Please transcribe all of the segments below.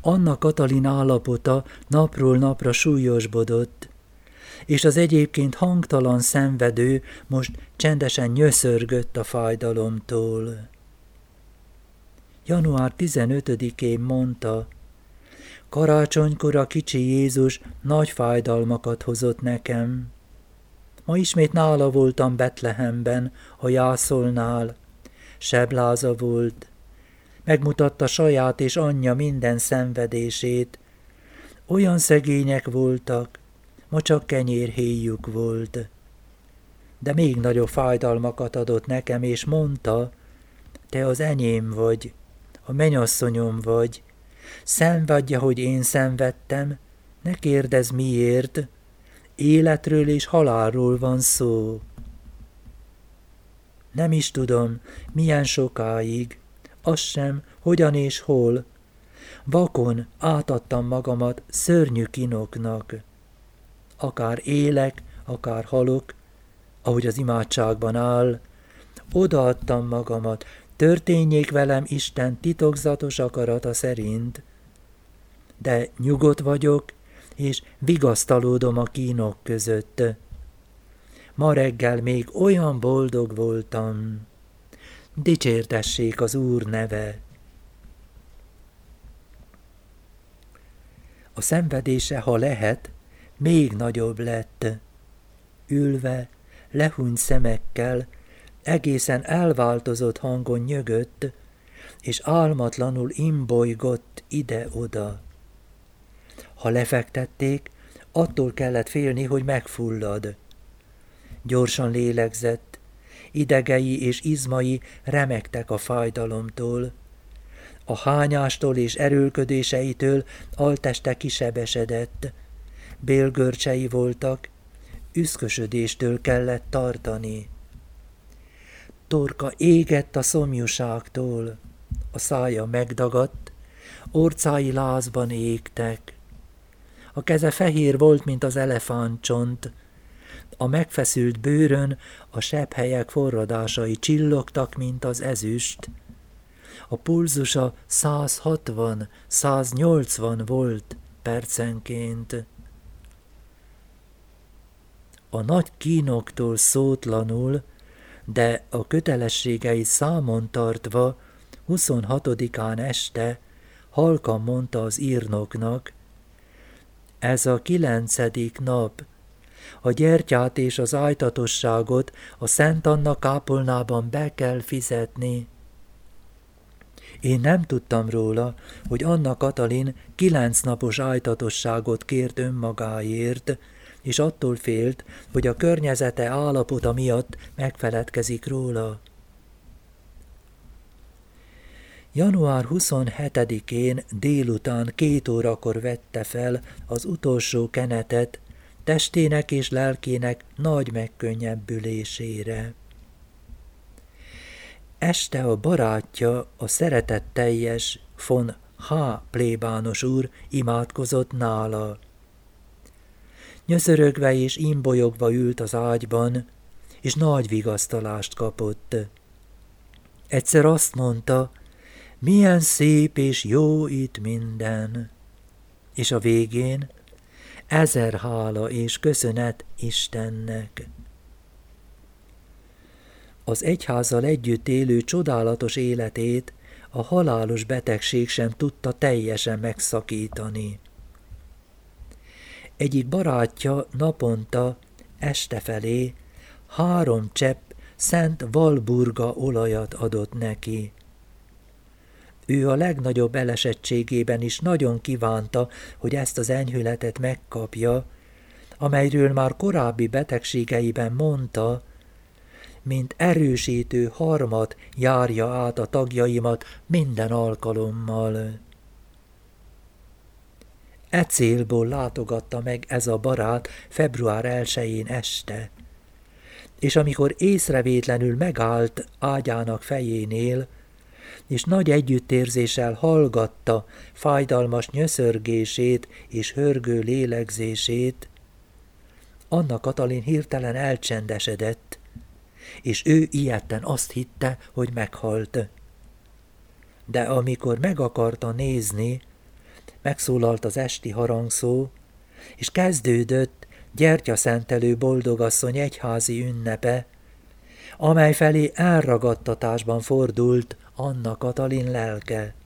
Anna Katalin állapota napról napra súlyosbodott, és az egyébként hangtalan szenvedő most csendesen nyöszörgött a fájdalomtól. Január 15-én mondta, karácsonykor a kicsi Jézus nagy fájdalmakat hozott nekem. Ma ismét nála voltam Betlehemben, a jászolnál. Sebláza volt. Megmutatta saját és anyja minden szenvedését. Olyan szegények voltak, ma csak kenyérhéjük volt. De még nagyobb fájdalmakat adott nekem, és mondta, te az enyém vagy, a mennyasszonyom vagy. Szenvedj, ahogy én szenvedtem, ne kérdezz miért, életről és halálról van szó. Nem is tudom, milyen sokáig, azt sem, hogyan és hol. Vakon átadtam magamat szörnyű kínoknak. Akár élek, akár halok, ahogy az imádságban áll, odaadtam magamat, történjék velem Isten titokzatos akarata szerint. De nyugodt vagyok, és vigasztalódom a kínok között. Ma reggel még olyan boldog voltam. Dicsértessék az Úr neve. A szenvedése, ha lehet, még nagyobb lett. Ülve, lehúnyt szemekkel, egészen elváltozott hangon nyögött, és álmatlanul imbolygott ide-oda. Ha lefektették, attól kellett félni, hogy megfullad. Gyorsan lélegzett, idegei és izmai remegtek a fájdalomtól. A hányástól és erőlködéseitől alteste kisebesedett. Bélgörcsei voltak, üszkösödéstől kellett tartani. Torka égett a szomjúságtól, a szája megdagadt, orcái lázban égtek. A keze fehér volt, mint az elefántcsont, a megfeszült bőrön a sebhelyek forradásai csillogtak, mint az ezüst. A pulzusa 160-180 volt percenként. A nagy kínoktól szótlanul, de a kötelességei számon tartva 26-án este halkan mondta az írnoknak, ez a 9. nap, a gyertyát és az ájtatosságot a Szent Anna kápolnában be kell fizetni. Én nem tudtam róla, hogy Anna Katalin 9 napos ájtatosságot kért önmagáért, és attól félt, hogy a környezete állapota miatt megfeledkezik róla. Január 27-én délután 2 órakor vette fel az utolsó kenetet, testének és lelkének nagy megkönnyebbülésére. Este a barátja, a szeretetteljes von H. plébános úr imádkozott nála. Nyöszörögve és imbolyogva ült az ágyban, és nagy vigasztalást kapott. Egyszer azt mondta, milyen szép és jó itt minden, és a végén 1000 hála és köszönet Istennek. Az egyházzal együtt élő csodálatos életét a halálos betegség sem tudta teljesen megszakítani. Egyik barátja naponta este felé 3 csepp Szent Walburga olajat adott neki. Ő a legnagyobb elesettségében is nagyon kívánta, hogy ezt az enyhületet megkapja, amelyről már korábbi betegségeiben mondta, mint erősítő harmat járja át a tagjaimat minden alkalommal. E célból látogatta meg ez a barát február 1-én este, és amikor észrevétlenül megállt ágyának fejénél, és nagy együttérzéssel hallgatta fájdalmas nyöszörgését és hörgő lélegzését, Anna Katalin hirtelen elcsendesedett, és ő ijedten azt hitte, hogy meghalt. De amikor meg akarta nézni, megszólalt az esti harangszó, és kezdődött gyertyaszentelő boldogasszony egyházi ünnepe, amely felé elragadtatásban fordult Anna Katalin lelke.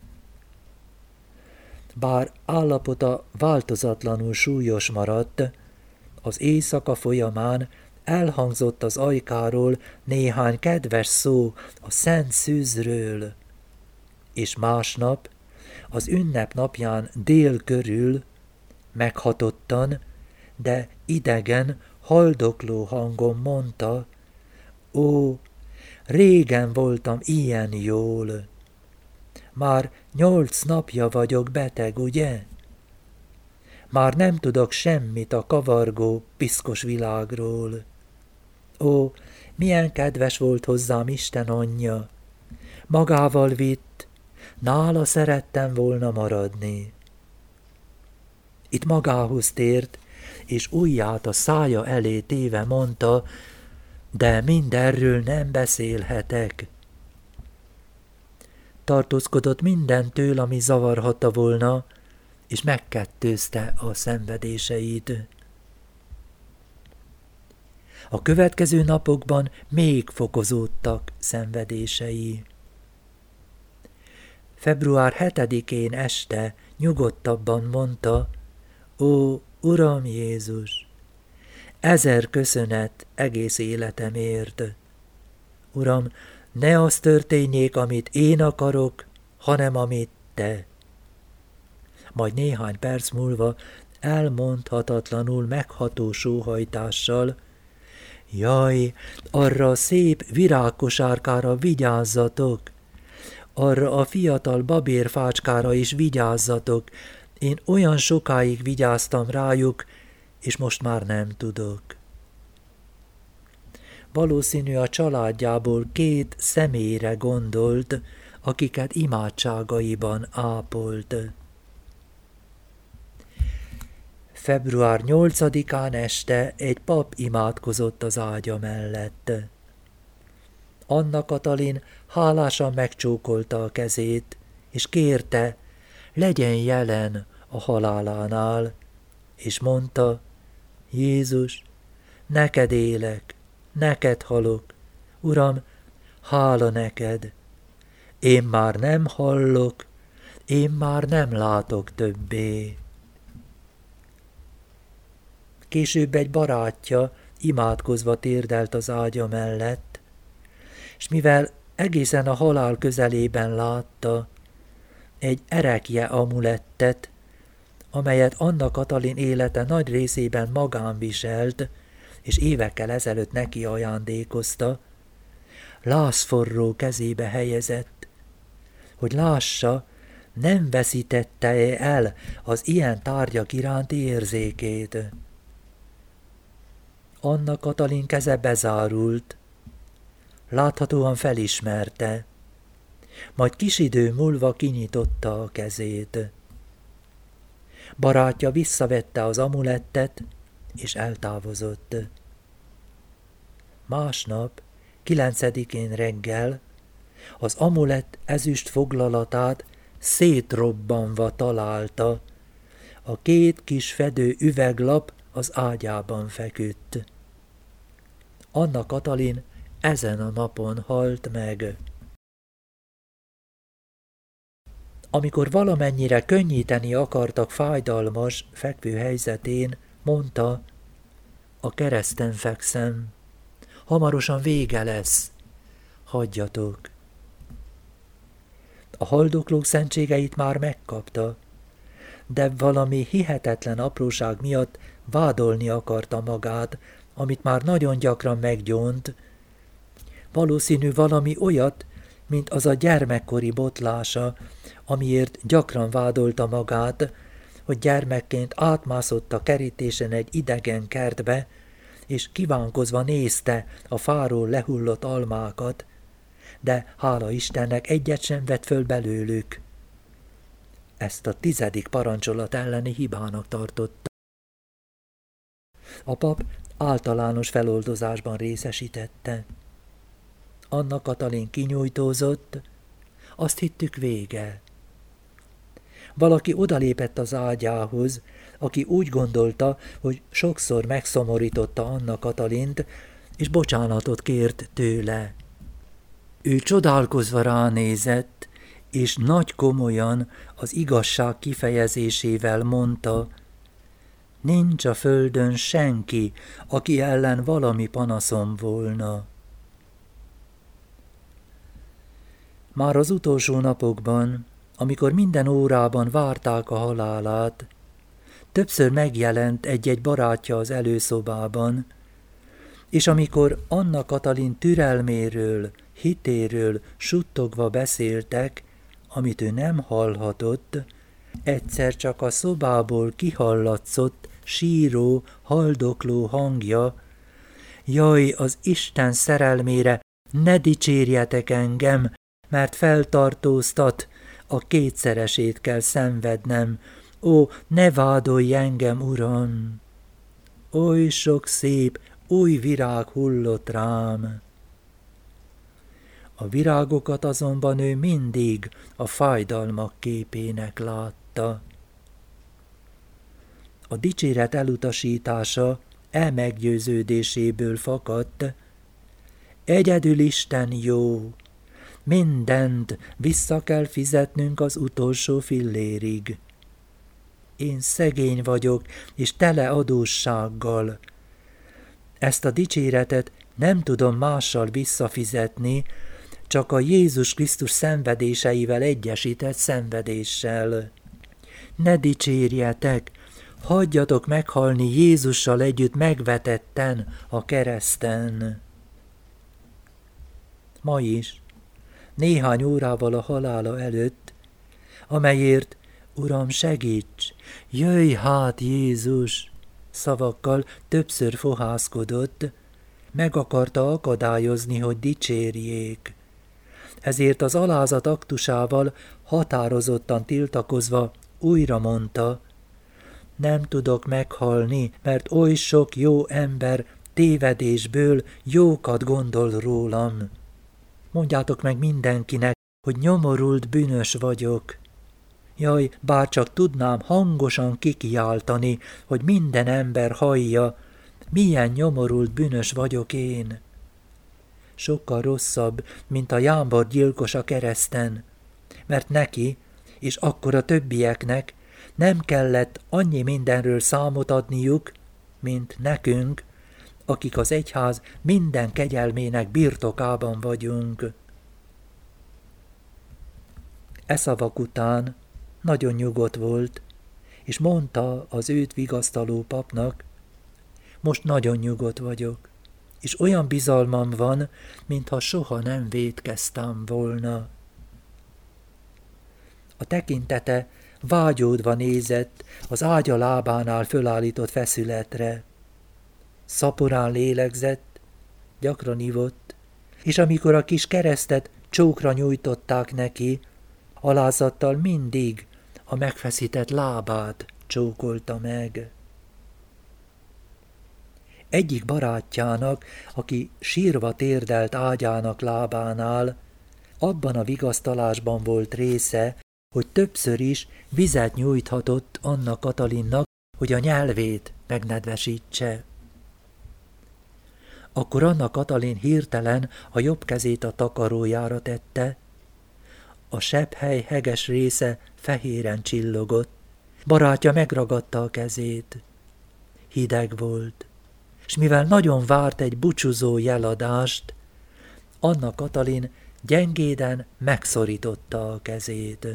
Bár állapota változatlanul súlyos maradt, az éjszaka folyamán elhangzott az ajkáról néhány kedves szó a szent szűzről, és másnap, az ünnep napján dél körül, meghatottan, de idegen, haldokló hangon mondta: ó, régen voltam ilyen jól. Már 8 napja vagyok beteg, ugye? Már nem tudok semmit a kavargó, piszkos világról. Ó, milyen kedves volt hozzám Isten anyja. Magával vitt, nála szerettem volna maradni. Itt magához tért, és ujját a szája elé téve mondta: de mindenről nem beszélhetek. Tartózkodott mindentől, ami zavarhatta volna, és megkettőzte a szenvedéseit. A következő napokban még fokozódtak szenvedései. Február 7-én este nyugodtabban mondta: ó, Uram Jézus, 1000 köszönet egész életemért. Uram, ne az történjék, amit én akarok, hanem amit te. Majd néhány perc múlva elmondhatatlanul megható sóhajtással: jaj, arra a szép virágkosárkára vigyázzatok, arra a fiatal babérfácskára is vigyázzatok, én olyan sokáig vigyáztam rájuk, és most már nem tudok. Valószínű a családjából 2 személyre gondolt, akiket imádságaiban ápolt. Február 8-án este egy pap imádkozott az ágya mellett. Anna Katalin hálásan megcsókolta a kezét, és kérte, legyen jelen a halálánál, és mondta: Jézus, neked élek, neked halok, Uram, hála neked. Én már nem hallok, én már nem látok többé. Később egy barátja imádkozva térdelt az ágya mellett, és mivel egészen a halál közelében látta, egy erekje amulettet, amelyet Anna Katalin élete nagy részében magán viselt, és évekkel ezelőtt neki ajándékozta, lázforró kezébe helyezett, hogy lássa, nem veszítette el az ilyen tárgyak iránti érzékét. Anna Katalin keze bezárult, láthatóan felismerte, majd kis idő múlva kinyitotta a kezét. Barátja visszavette az amulettet, és eltávozott. Másnap, 9-én reggel az amulett ezüst foglalatát szétrobbanva találta, a 2 kis fedő üveglap az ágyában feküdt. Anna Katalin ezen a napon halt meg. Amikor valamennyire könnyíteni akartak fájdalmas, fekvő helyzetén, mondta: a kereszten fekszem, hamarosan vége lesz, hagyjatok. A haldoklók szentségeit már megkapta, de valami hihetetlen apróság miatt vádolni akarta magát, amit már nagyon gyakran meggyónt, valószínű valami olyat, mint az a gyermekkori botlása, amiért gyakran vádolta magát, hogy gyermekként átmászott a kerítésen egy idegen kertbe, és kívánkozva nézte a fáról lehullott almákat, de hála Istennek egyet sem vett föl belőlük. Ezt a 10. parancsolat elleni hibának tartotta. A pap általános feloldozásban részesítette. Anna Katalin kinyújtózott, azt hittük vége. Valaki odalépett az ágyához, aki úgy gondolta, hogy sokszor megszomorította Anna Katalint, és bocsánatot kért tőle. Ő csodálkozva ránézett, és nagy komolyan az igazság kifejezésével mondta, nincs a földön senki, aki ellen valami panaszom volna. Már az utolsó napokban, amikor minden órában várták a halálát, többször megjelent egy-egy barátja az előszobában, és amikor Anna Katalin türelméről, hitéről suttogva beszéltek, amit ő nem hallhatott, egyszer csak a szobából kihallatszott síró, haldokló hangja, jaj, az Isten szerelmére, ne dicsérjetek engem, mert feltartóztat, a kétszeresét kell szenvednem, ó, ne vádolj engem, Uram! Oly sok szép, új virág hullott rám. A virágokat azonban ő mindig a fájdalmak képének látta. A dicséret elutasítása elmeggyőződéséből fakadt, egyedül Isten jó, mindent vissza kell fizetnünk az utolsó fillérig. Én szegény vagyok, és tele adóssággal. Ezt a dicséretet nem tudom mással visszafizetni, csak a Jézus Krisztus szenvedéseivel egyesített szenvedéssel. Ne dicsérjetek, hagyjatok meghalni Jézussal együtt megvetetten a kereszten. Ma is, néhány órával a halála előtt, amelyért Uram, segíts, jöjj hát Jézus, szavakkal többször fohászkodott, meg akarta akadályozni, hogy dicsérjék. Ezért az alázat aktusával határozottan tiltakozva újra mondta, nem tudok meghalni, mert oly sok jó ember tévedésből jókat gondol rólam. Mondjátok meg mindenkinek, hogy nyomorult bűnös vagyok. Jaj, bárcsak tudnám hangosan kikiáltani, hogy minden ember hallja, milyen nyomorult bűnös vagyok én. Sokkal rosszabb, mint a jámbor gyilkos a kereszten, mert neki, és akkor a többieknek nem kellett annyi mindenről számot adniuk, mint nekünk, akik az egyház minden kegyelmének birtokában vagyunk. E szavak után nagyon nyugodt volt, és mondta az őt vigasztaló papnak, most nagyon nyugodt vagyok, és olyan bizalmam van, mintha soha nem vétkeztem volna. A tekintete vágyódva nézett az ágya lábánál fölállított feszületre. Szaporán lélegzett, gyakran ivott, és amikor a kis keresztet csókra nyújtották neki, alázattal mindig a megfeszített lábát csókolta meg. Egyik barátjának, aki sírva térdelt ágyának lábánál, abban a vigasztalásban volt része, hogy többször is vizet nyújthatott Anna Katalinnak, hogy a nyelvét megnedvesítse. Akkor Anna Katalin hirtelen a jobb kezét a takarójára tette, a sebhely heges része fehéren csillogott, barátja megragadta a kezét. Hideg volt, s mivel nagyon várt egy búcsúzó jeladást, Anna Katalin gyengéden megszorította a kezét.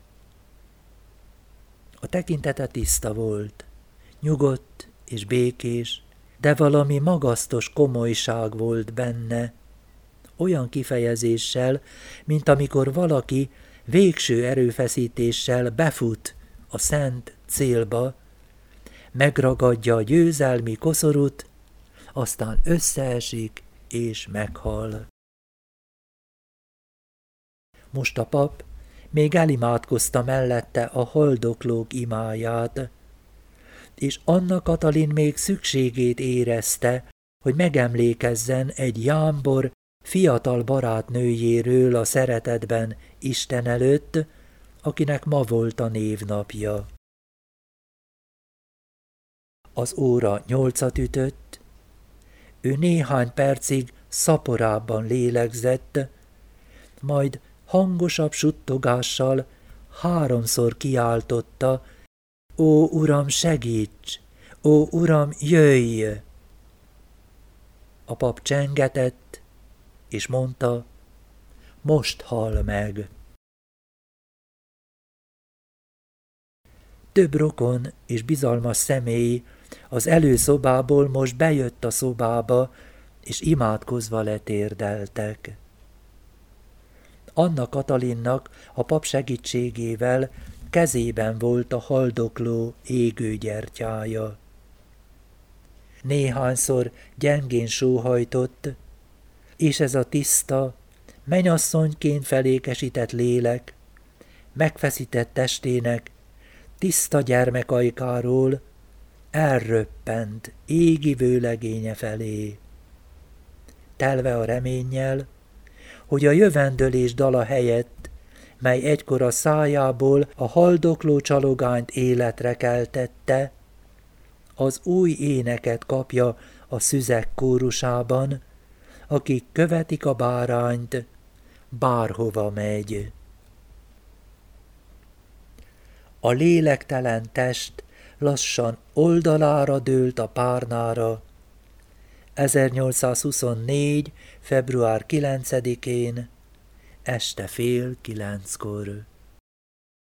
A tekintete tiszta volt, nyugodt és békés, de valami magasztos komolyság volt benne, olyan kifejezéssel, mint amikor valaki végső erőfeszítéssel befut a szent célba, megragadja a győzelmi koszorút, aztán összeesik és meghal. Most a pap még elimádkozta mellette a haldoklók imáját, és Anna Katalin még szükségét érezte, hogy megemlékezzen egy jámbor, fiatal barátnőjéről a szeretetben Isten előtt, akinek ma volt a névnapja. Az óra 8 ütött, ő néhány percig szaporában lélegzett, majd hangosabb suttogással 3-szor kiáltotta: Ó, Uram, segíts! Ó, Uram, jöjj! A pap csengetett, és mondta: most hal meg. Több rokon és bizalmas személy az előszobából most bejött a szobába, és imádkozva letérdeltek. Anna Katalinnak a pap segítségével kezében volt a haldokló égő gyertyája. Néhányszor gyengén sóhajtott, és ez a tiszta, mennyasszonyként felékesített lélek megfeszített testének tiszta gyermekajkáról elröppent égi vőlegénye felé, telve a reménnyel, hogy a jövendőlés dala helyett, mely egykor a szájából a haldokló csalogányt életre keltette, az új éneket kapja a szüzek kórusában, akik követik a bárányt, bárhova megy. A lélektelen test lassan oldalára dőlt a párnára, 1824. február 9-én, este 8:30.